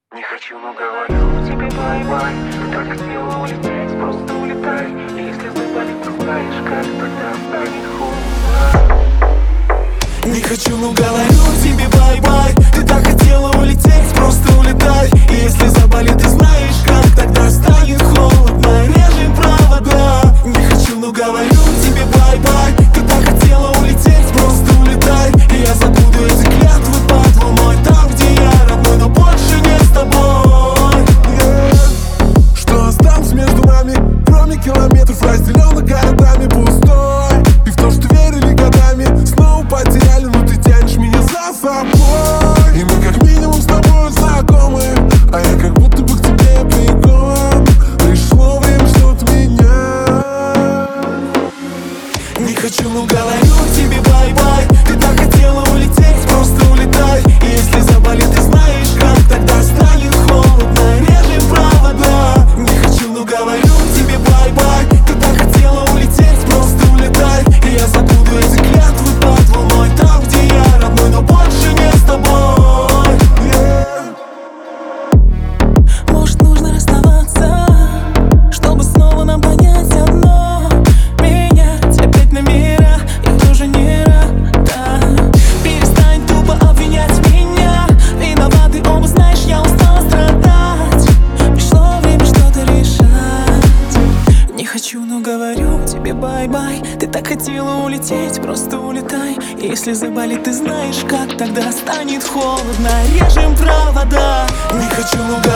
Не хочу, но говорю тебе бай-бай. Ты так хотела улететь, просто улетай. И если заболит, то знаешь, как тогда станет холодно. Не хочу, но говорю тебе бай-бай. Ты так хотела улететь, просто улетай. И если заболит, ты знаешь, как тогда станет холодно. Режем провода. Не хочу, но говорю тебе бай-бай. Ты так хотела улететь, просто улетай. И я забуду эти клятвы под луной. Там, где я родной, но больше не с тобой. Что осталось между нами, кроме километров, разделенных городами, пустой. И в то, что верили годами, снова потеряли, но ты тянешь меня за собой. И мы как минимум с тобой знакомы, а я как будто бы к тебе бегом. Пришло время что-то менять. Не хочу, но говорю тебе бай-бай. Ты так хотела улететь, просто улетай. И если заболит, ты знаешь, как тогда станет холодно. Режем провода. Не хочу, но говорю тебе бай-бай. Ты так хотела улететь, просто улетай. И я забуду эти клятвы под луной. Там, где я родной, но больше не с тобой. Может, нужно расставаться, чтобы снова нам понять одно. Менять опять номера, я уже не рада. Перестань тупо обвинять меня. Виноваты оба, знаешь, я устала страдать. Пришло время что-то решать. Не хочу, но говорю тебе бай-бай. Ты так хотела улететь, просто улетай. И если заболит, ты знаешь, как тогда станет холодно. Режем провода. Не хочу, но